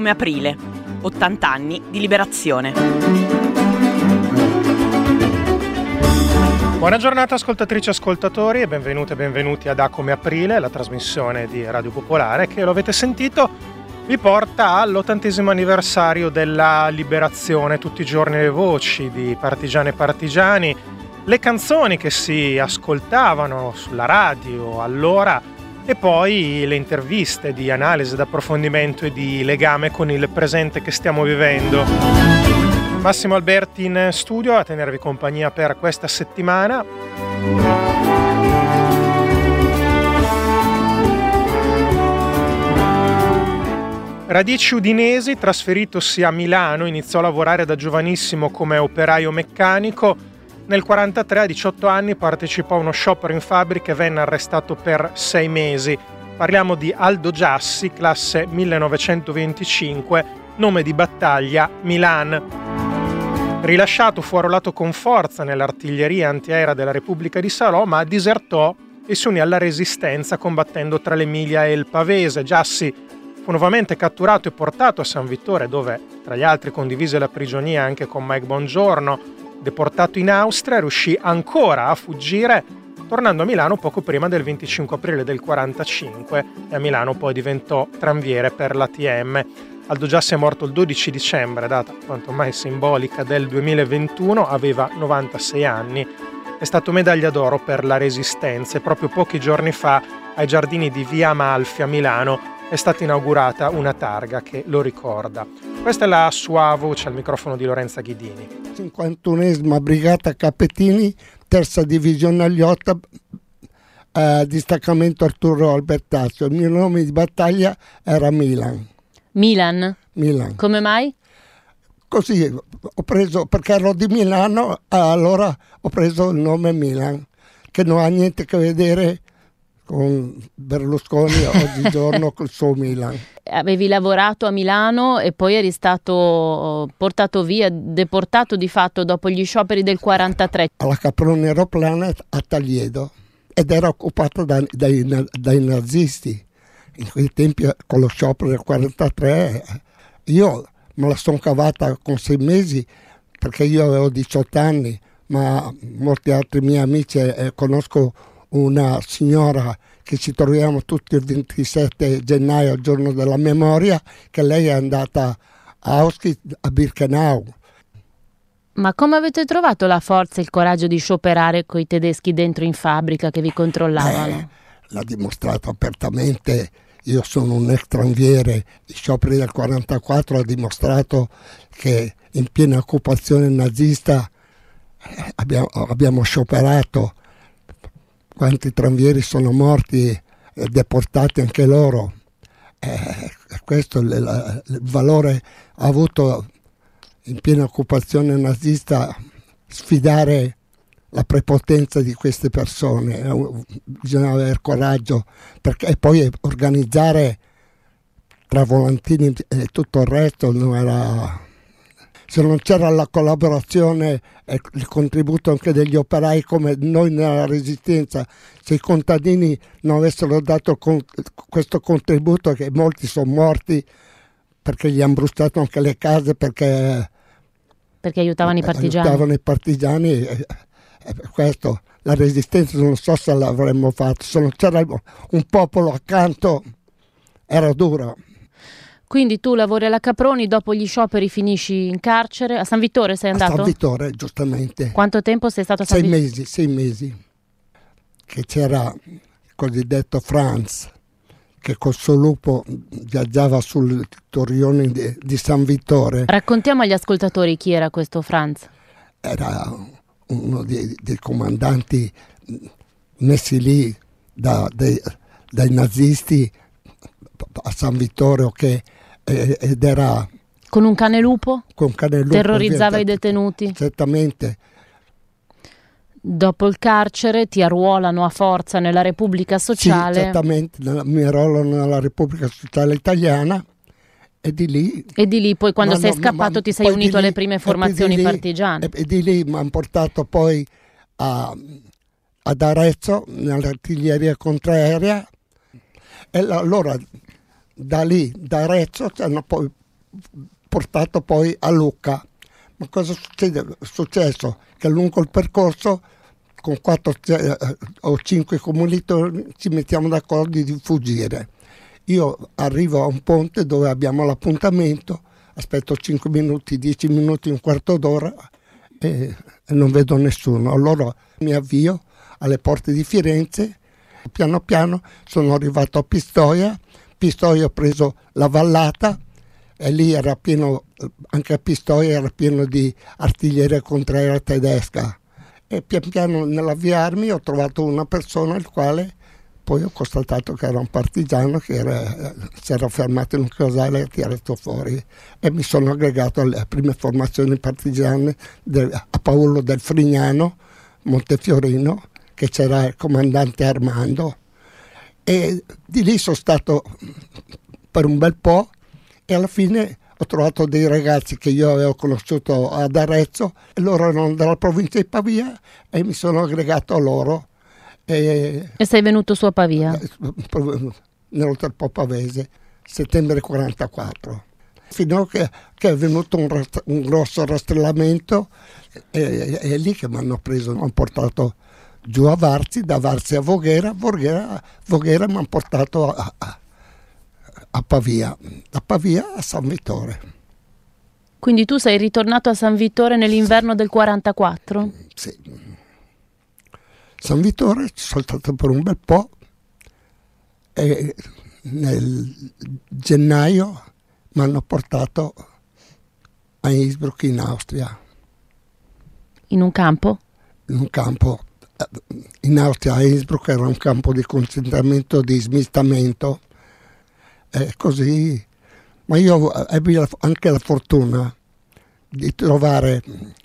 come Aprile, 80 anni di liberazione. Buona giornata ascoltatrici e ascoltatori e benvenute e benvenuti ad A come Aprile, la trasmissione di Radio Popolare che, lo avete sentito, vi porta all'80° anniversario della liberazione. Tutti i giorni le voci di partigiane e partigiani, le canzoni che si ascoltavano sulla radio allora e poi le interviste di analisi, d'approfondimento e di legame con il presente che stiamo vivendo. Massimo Alberti in studio a tenervi compagnia per questa settimana. Radici udinesi, trasferitosi a Milano, iniziò a lavorare da giovanissimo come operaio meccanico. Nel 1943, a 18 anni, partecipò a uno sciopero in fabbrica e venne arrestato per 6 mesi. Parliamo di Aldo Giassi, classe 1925, nome di battaglia Milan. Rilasciato, fu arruolato con forza nell'artiglieria antiaerea della Repubblica di Salò, ma disertò e si unì alla resistenza combattendo tra l'Emilia e il Pavese. Giassi fu nuovamente catturato e portato a San Vittore, dove tra gli altri condivise la prigionia anche con Mike Bongiorno. Deportato in Austria, riuscì ancora a fuggire, tornando a Milano poco prima del 25 aprile del 1945 e a Milano poi diventò tranviere per l'ATM. Aldo Giassi è morto il 12 dicembre, data quanto mai simbolica del 2021, aveva 96 anni. È stato medaglia d'oro per la Resistenza e proprio pochi giorni fa ai giardini di Via Amalfi a Milano è stata inaugurata una targa che lo ricorda. Questa è la sua voce al microfono di Lorenza Ghidini. 51esima Brigata Capettini, terza divisione Aliotta, distaccamento Arturo Albertazio. Il mio nome di battaglia era Milan. Milan? Milan. Come mai? Così ho preso, perché ero di Milano, allora ho preso il nome Milan, che non ha niente a che vedere con Berlusconi oggigiorno col suo Milan. Avevi lavorato a Milano e poi eri stato portato via, deportato di fatto dopo gli scioperi del 43. Alla Caproni Aeroplana a Tagliedo ed era occupato dai nazisti. In quei tempi con lo sciopero del 43 io me la sono cavata con 6 mesi perché io avevo 18 anni, ma molti altri miei amici conosco una signora che ci troviamo tutti il 27 gennaio, il giorno della memoria, che lei è andata a Auschwitz, a Birkenau. Ma come avete trovato la forza e il coraggio di scioperare coi tedeschi dentro in fabbrica che vi controllavano? L'ha dimostrato apertamente. Io sono un ex tranviere. I scioperi del 44 ha dimostrato che in piena occupazione nazista abbiamo scioperato. Quanti tranvieri sono morti, deportati anche loro. Questo il valore ha avuto in piena occupazione nazista, sfidare la prepotenza di queste persone. Bisogna avere coraggio e poi organizzare tra volantini e tutto il resto non era. Se non c'era la collaborazione e il contributo anche degli operai come noi nella Resistenza, se i contadini non avessero dato questo contributo, che molti sono morti perché gli hanno bruciato anche le case, perché aiutavano i partigiani. Aiutavano i partigiani, questo, la Resistenza non so se l'avremmo fatto, se non c'era un popolo accanto era duro. Quindi tu lavori alla Caproni, dopo gli scioperi finisci in carcere. A San Vittore sei andato? A San Vittore, giustamente. Quanto tempo sei stato a San Vittore? 6 mesi. Che c'era il cosiddetto Franz, che col suo lupo viaggiava sul torrione di San Vittore. Raccontiamo agli ascoltatori chi era questo Franz. Era uno dei comandanti messi lì dai nazisti a San Vittorio, ed era con un cane lupo? Con un cane lupo. Terrorizzava i detenuti? Certamente. Dopo il carcere ti arruolano a forza nella Repubblica Sociale. Sì, esattamente, mi arruolano nella Repubblica Sociale Italiana e di lì poi quando sei scappato ti sei unito alle prime formazioni partigiane. E di lì mi hanno portato poi ad Arezzo nell'artiglieria contraerea e allora da Arezzo ci hanno poi portato poi a Lucca. Ma cosa succede? È successo che lungo il percorso con 4 o 5 commilitoni ci mettiamo d'accordo di fuggire. Io arrivo a un ponte dove abbiamo l'appuntamento, aspetto 5 minuti, 10 minuti, un quarto d'ora e non vedo nessuno. Allora mi avvio alle porte di Firenze, piano piano sono arrivato a Pistoia ho preso la vallata e lì era pieno, anche a Pistoia era pieno di artiglieria contraerea tedesca. E pian piano nell'avviarmi ho trovato una persona il quale poi ho constatato che era un partigiano che si era fermato in un casale e ha tirato fuori, e mi sono aggregato alle prime formazioni partigiane a Paolo del Frignano, Montefiorino, che c'era il comandante Armando, e di lì sono stato per un bel po' e alla fine ho trovato dei ragazzi che io avevo conosciuto ad Arezzo e loro erano della provincia di Pavia e mi sono aggregato a loro. E sei venuto su a Pavia? Nell'Oltrepò Pavese, settembre 1944. Fino a che è venuto un grosso rastrellamento e è lì che mi hanno preso, mi hanno portato giù a Varzi, da Varzi a Voghera mi hanno portato a Pavia, da Pavia a San Vittore. Quindi tu sei ritornato a San Vittore nell'inverno del 44? Sì. San Vittore ci sono stato per un bel po' e nel gennaio mi hanno portato a Innsbruck in Austria. In un campo? In un campo. In Austria a Innsbruck era un campo di concentramento, di smistamento. Così. Ma io ebbi anche la fortuna di trovare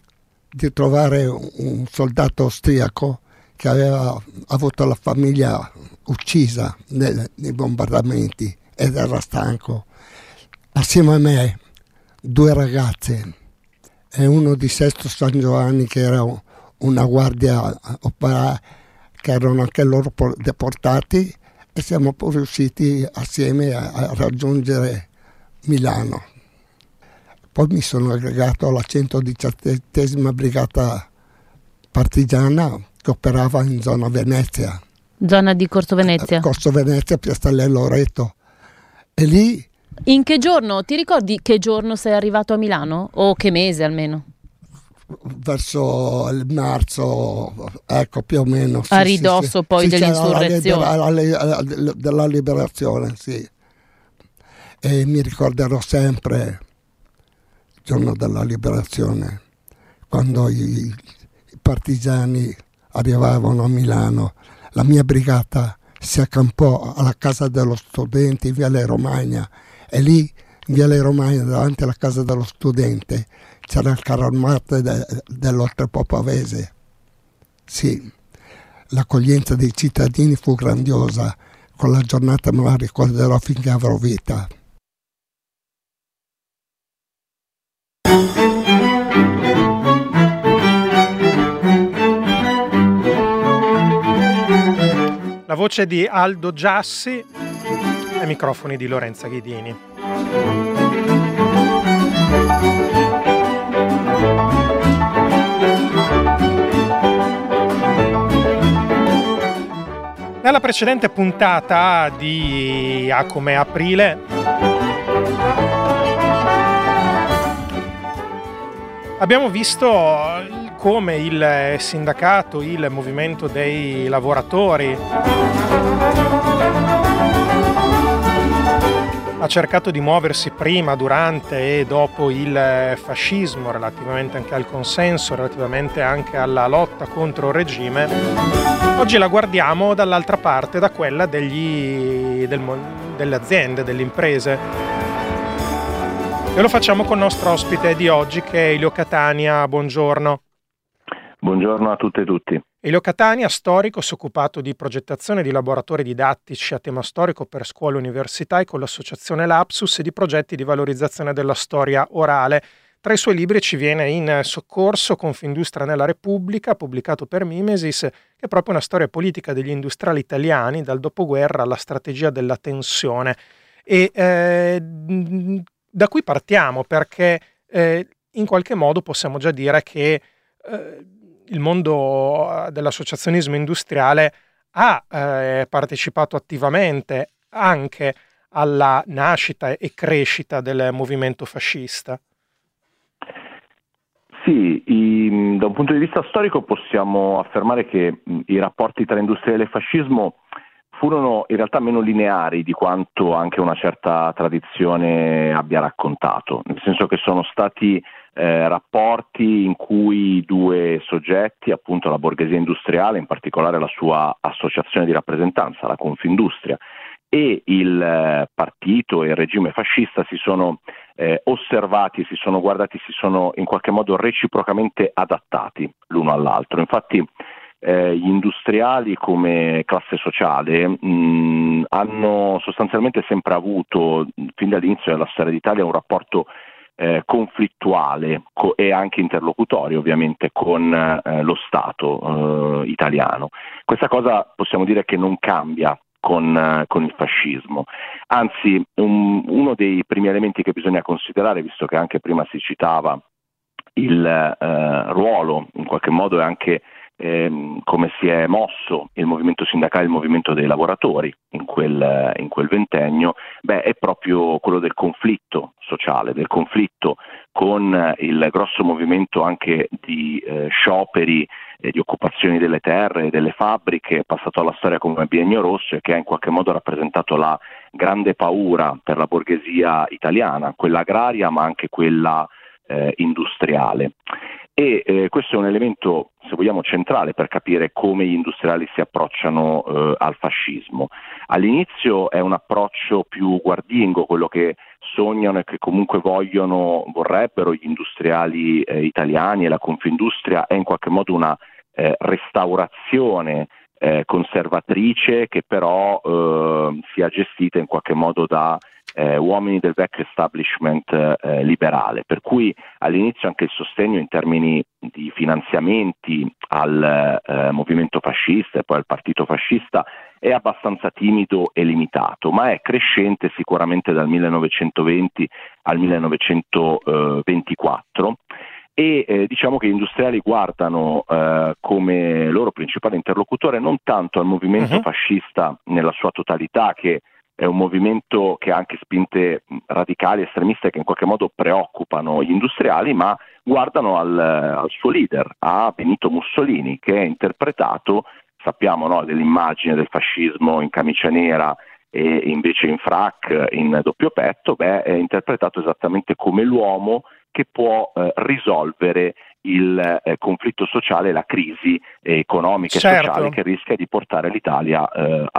un soldato austriaco che aveva avuto la famiglia uccisa nei bombardamenti ed era stanco. Assieme a me 2 ragazze e uno di Sesto San Giovanni che era una guardia operaia, che erano anche loro deportati, e siamo poi riusciti assieme a raggiungere Milano. Poi mi sono aggregato alla 117ª Brigata Partigiana che operava in zona Venezia. Zona di Corso Venezia? Corso Venezia, Piastello Loreto. E lì... In che giorno? Ti ricordi che giorno sei arrivato a Milano? O che mese almeno? Verso il marzo, ecco, più o meno. A ridosso poi dell'insurrezione. Della liberazione, sì. E mi ricorderò sempre il giorno della liberazione, quando i partigiani arrivavano a Milano. La mia brigata si accampò alla casa dello studente in Viale Romagna e lì in Viale Romagna davanti alla casa dello studente c'era il carro armato dell'Oltrepò Pavese. Sì, l'accoglienza dei cittadini fu grandiosa, quella giornata me la ricorderò finché avrò vita. La voce di Aldo Giassi ai microfoni di Lorenza Ghidini. Nella precedente puntata di A come Aprile abbiamo visto come il sindacato, il movimento dei lavoratori ha cercato di muoversi prima, durante e dopo il fascismo, relativamente anche al consenso, relativamente anche alla lotta contro il regime. Oggi la guardiamo dall'altra parte, da quella delle aziende, delle imprese. E lo facciamo con il nostro ospite di oggi, che è Elio Catania. Buongiorno. Buongiorno a tutte e tutti. Elio Catania, storico, si è occupato di progettazione di laboratori didattici a tema storico per scuole e università e con l'associazione Lapsus e di progetti di valorizzazione della storia orale. Tra i suoi libri ci viene In soccorso, Confindustria nella Repubblica, pubblicato per Mimesis, che è proprio una storia politica degli industriali italiani dal dopoguerra alla strategia della tensione. E da qui partiamo, perché in qualche modo possiamo già dire che il mondo dell'associazionismo industriale ha partecipato attivamente anche alla nascita e crescita del movimento fascista. Sì, da un punto di vista storico possiamo affermare che i rapporti tra industriale e fascismo furono in realtà meno lineari di quanto anche una certa tradizione abbia raccontato, nel senso che sono stati rapporti in cui due soggetti, appunto la borghesia industriale, in particolare la sua associazione di rappresentanza, la Confindustria, e il partito e il regime fascista si sono osservati, si sono guardati, si sono in qualche modo reciprocamente adattati l'uno all'altro. Infatti gli industriali come classe sociale hanno sostanzialmente sempre avuto, fin dall'inizio della storia d'Italia, un rapporto conflittuale e anche interlocutorio ovviamente con lo Stato italiano. Questa cosa possiamo dire che non cambia con il fascismo. Anzi, uno dei primi elementi che bisogna considerare, visto che anche prima si citava il ruolo, in qualche modo, e anche come si è mosso il movimento sindacale, il movimento dei lavoratori in quel ventennio, è proprio quello del conflitto sociale, del conflitto con il grosso movimento anche di scioperi e di occupazioni delle terre e delle fabbriche, passato alla storia come Biennio Rosso, e che ha in qualche modo rappresentato la grande paura per la borghesia italiana, quella agraria ma anche quella industriale. E questo è un elemento, se vogliamo, centrale per capire come gli industriali si approcciano al fascismo. All'inizio è un approccio più guardingo, quello che sognano e che comunque vorrebbero gli industriali italiani, e la Confindustria è in qualche modo una restaurazione conservatrice che però sia gestita in qualche modo da uomini del vecchio establishment liberale, per cui all'inizio anche il sostegno in termini di finanziamenti al movimento fascista e poi al partito fascista è abbastanza timido e limitato, ma è crescente sicuramente dal 1920 al 1924. E diciamo che gli industriali guardano come loro principale interlocutore non tanto al movimento fascista nella sua totalità, che è un movimento che ha anche spinte radicali, estremiste, che in qualche modo preoccupano gli industriali, ma guardano al suo leader, a Benito Mussolini, che è interpretato, sappiamo, no, dell'immagine del fascismo in camicia nera e invece in frac, in doppio petto, è interpretato esattamente come l'uomo che può risolvere il conflitto sociale, la crisi economica e sociale che rischia di portare l'Italia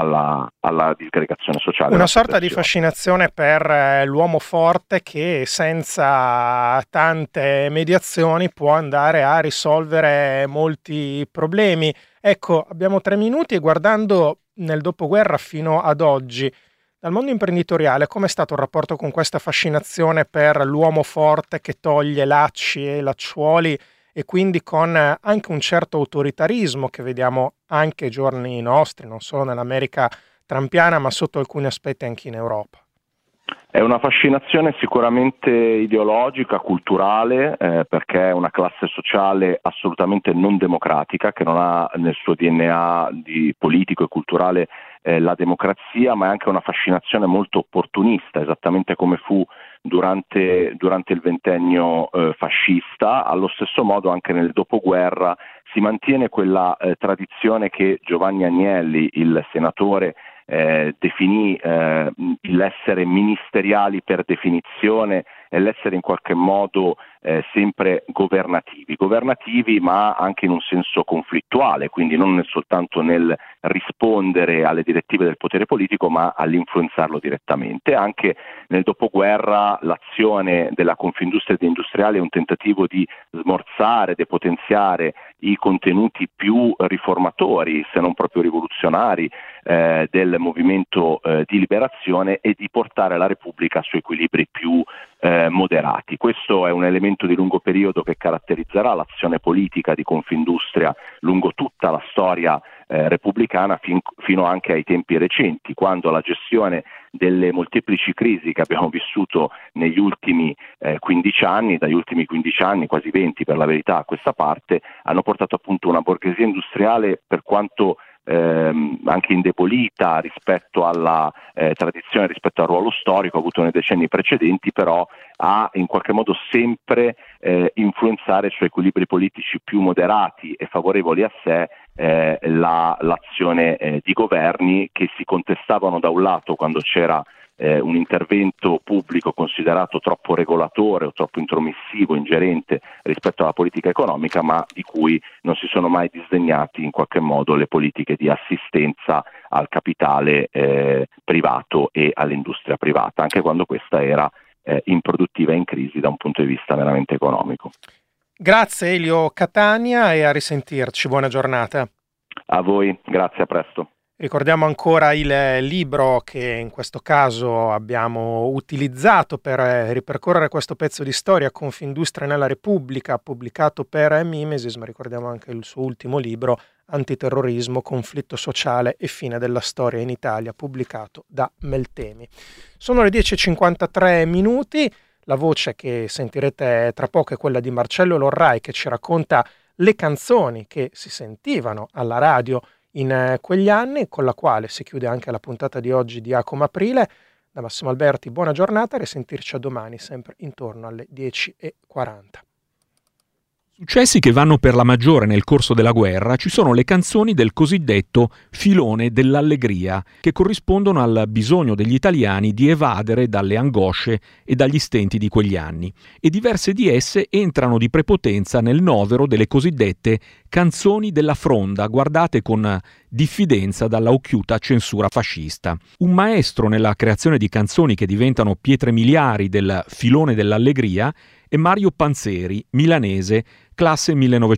alla disgregazione sociale. Una sorta di fascinazione per l'uomo forte che senza tante mediazioni può andare a risolvere molti problemi. Ecco, abbiamo 3 minuti e guardando nel dopoguerra fino ad oggi, dal mondo imprenditoriale, com'è stato il rapporto con questa fascinazione per l'uomo forte che toglie lacci e lacciuoli, e quindi con anche un certo autoritarismo che vediamo anche ai giorni nostri, non solo nell'America trumpiana, ma sotto alcuni aspetti anche in Europa? È una fascinazione sicuramente ideologica, culturale, perché è una classe sociale assolutamente non democratica, che non ha nel suo DNA di politico e culturale la democrazia, ma è anche una fascinazione molto opportunista, esattamente come fu durante il ventennio fascista. Allo stesso modo anche nel dopoguerra si mantiene quella tradizione che Giovanni Agnelli, il senatore, definì l'essere ministeriali per definizione e l'essere in qualche modo sempre governativi ma anche in un senso conflittuale, quindi non soltanto nel rispondere alle direttive del potere politico ma all'influenzarlo direttamente. Anche nel dopoguerra l'azione della Confindustria ed industriale è un tentativo di smorzare, depotenziare i contenuti più riformatori, se non proprio rivoluzionari, del movimento di liberazione, e di portare la Repubblica su equilibri più moderati. Questo è un elemento di lungo periodo che caratterizzerà l'azione politica di Confindustria lungo tutta la storia repubblicana fino anche ai tempi recenti, quando la gestione delle molteplici crisi che abbiamo vissuto negli ultimi 15 anni, dagli ultimi 15 anni, quasi 20 per la verità a questa parte, hanno portato appunto una borghesia industriale, per quanto anche indebolita rispetto alla tradizione, rispetto al ruolo storico avuto nei decenni precedenti, però a in qualche modo sempre influenzare su equilibri politici più moderati e favorevoli a sé l'azione di governi che si contestavano da un lato quando c'era un intervento pubblico considerato troppo regolatore o troppo intromissivo, ingerente rispetto alla politica economica, ma di cui non si sono mai disdegnati in qualche modo le politiche di assistenza al capitale privato e all'industria privata, anche quando questa era improduttiva e in crisi da un punto di vista meramente economico. Grazie Elio Catania e a risentirci, buona giornata. A voi, grazie, a presto. Ricordiamo ancora il libro che in questo caso abbiamo utilizzato per ripercorrere questo pezzo di storia, Confindustria nella Repubblica, pubblicato per Mimesis, ma ricordiamo anche il suo ultimo libro, Antiterrorismo, conflitto sociale e fine della storia in Italia, pubblicato da Meltemi. Sono le 10:53, la voce che sentirete tra poco è quella di Marcello Lorrai, che ci racconta le canzoni che si sentivano alla radio in quegli anni, con la quale si chiude anche la puntata di oggi di Acom Aprile. Da Massimo Alberti, buona giornata e risentirci a domani, sempre intorno alle 10:40. Successi che vanno per la maggiore nel corso della guerra ci sono le canzoni del cosiddetto filone dell'allegria, che corrispondono al bisogno degli italiani di evadere dalle angosce e dagli stenti di quegli anni, e diverse di esse entrano di prepotenza nel novero delle cosiddette canzoni della fronda, guardate con diffidenza dalla occhiuta censura fascista. Un maestro nella creazione di canzoni che diventano pietre miliari del filone dell'allegria è Mario Panzeri, milanese, classe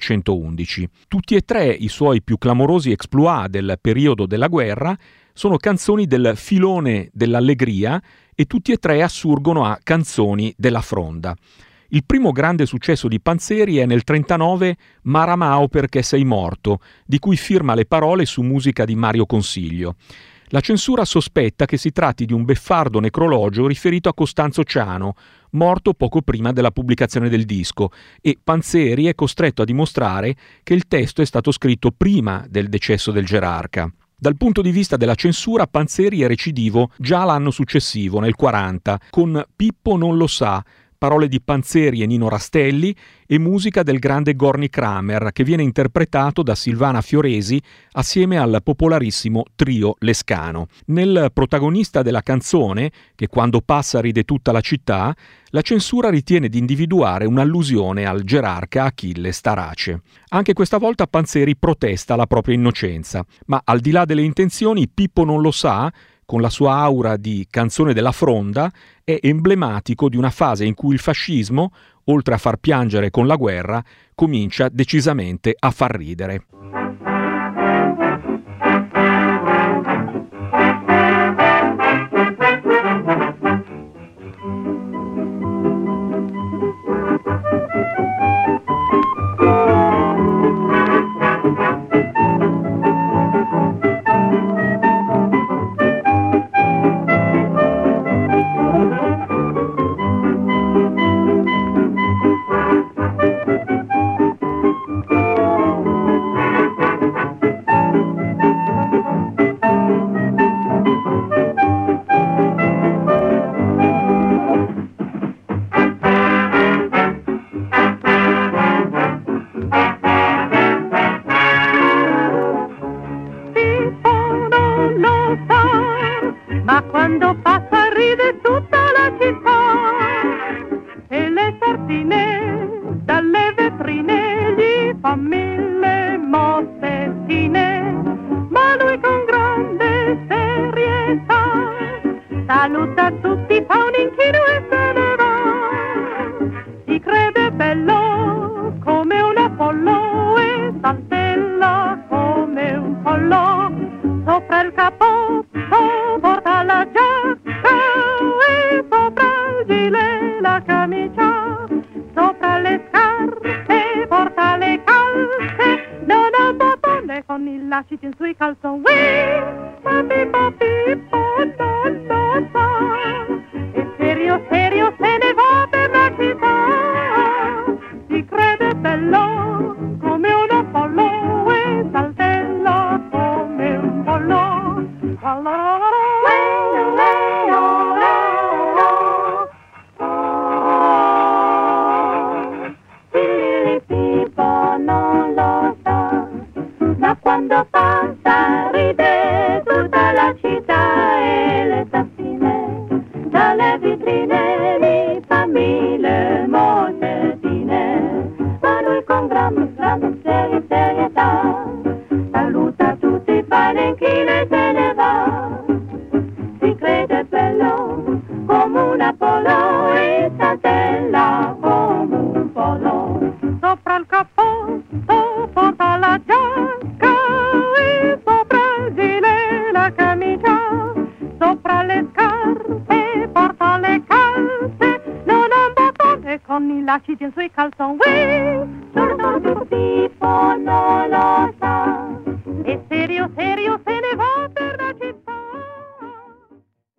1911. Tutti e tre i suoi più clamorosi exploit del periodo della guerra sono canzoni del filone dell'allegria e tutti e tre assurgono a canzoni della fronda. Il primo grande successo di Panzeri è nel 1939 Maramao perché sei morto, di cui firma le parole su musica di Mario Consiglio. La censura sospetta che si tratti di un beffardo necrologio riferito a Costanzo Ciano, morto poco prima della pubblicazione del disco, e Panzeri è costretto a dimostrare che il testo è stato scritto prima del decesso del gerarca. Dal punto di vista della censura, Panzeri è recidivo già l'anno successivo, nel 40, con Pippo non lo sa, parole di Panzeri e Nino Rastelli e musica del grande Gorny Kramer, che viene interpretato da Silvana Fioresi assieme al popolarissimo trio Lescano. Nel protagonista della canzone, che quando passa ride tutta la città, la censura ritiene di individuare un'allusione al gerarca Achille Starace. Anche questa volta Panzeri protesta la propria innocenza, ma al di là delle intenzioni, Pippo non lo sa, con la sua aura di canzone della fronda, è emblematico di una fase in cui il fascismo, oltre a far piangere con la guerra, comincia decisamente a far ridere. battute con i lacci sui calzoni. Papi, papi, no, no, no. E serio, serio se ne va per la città. Si crede bello come un Apollo e saltella come un pollo. Filippo non lo sa, ma quando passa ride tutta la città e le tazzine dalle vitrine mi fa mille mosetine, ma lui con gran serietà saluta tutti, fa l'inchino e se ne va. Si crede bello come un Apollo e saltella come un pollo. Sopra il cappotto porta la giacca e sopra il gilet la camicia. Sopra le scarpe porta le calze, non ha un bottone con i lacci sui calzoni. Tipo non lo